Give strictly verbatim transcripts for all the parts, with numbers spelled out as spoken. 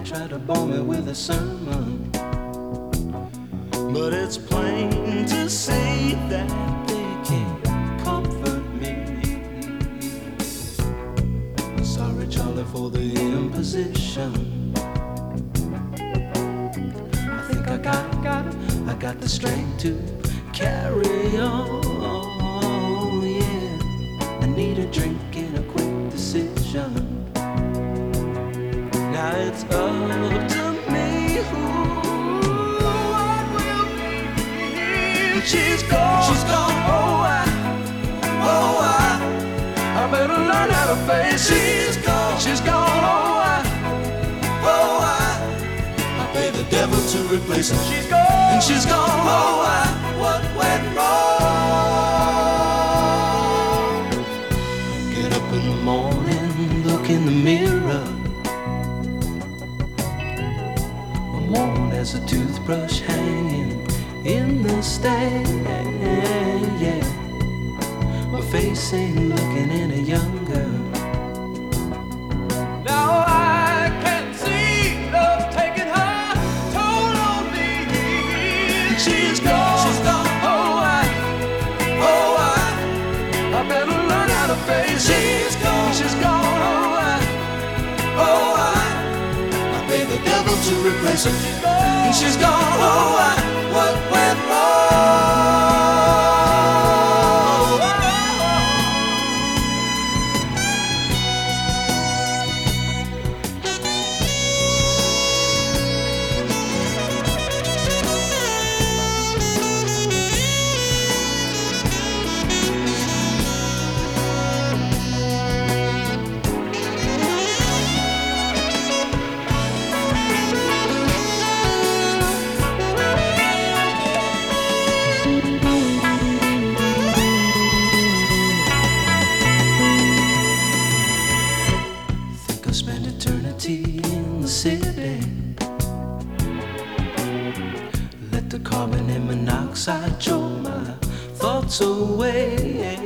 try to bore me with a sermon, but it's plain to see that they can't comfort me. Sorry, Charlie, for the imposition. I think I got, got, I got the strength to carry on. Yeah, I need a drink and a quick decision. Now it's up to me who I will be. She's gone, she's gone. Oh, I, oh, I, I better learn how to face it. She's gone, she's gone. Oh, I, oh, I, I pay the devil to replace her. She's gone, and she's gone. Oh, I, what went wrong? Get up in the morning, look in the mirror. Worn as a toothbrush hanging in the stand, yeah. My face ain't looking any younger. Now I can see love taking her toll on me. She's gone, she's gone. Oh, I, oh, I, I better learn how to face it. She's gone, she's gone. Oh, I, oh, I. The devil to replace her. She's gone, and she's gone. Oh, I, what went wrong? Spend eternity in the city. Let the carbon and monoxide choke my thoughts away.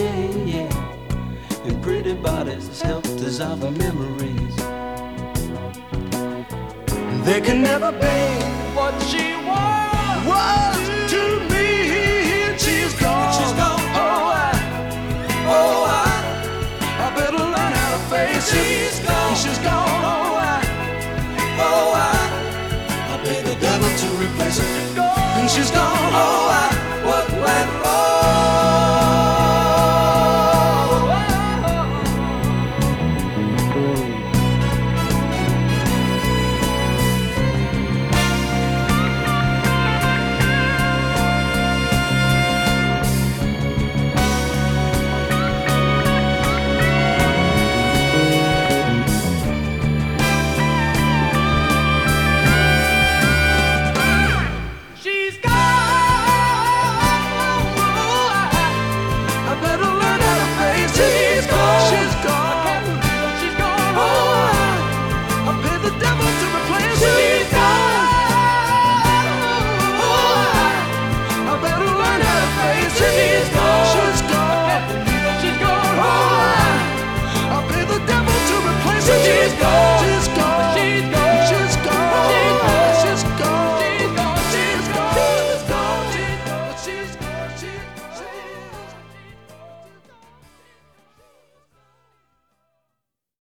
In pretty bodies help dissolve the memories. They can never be what she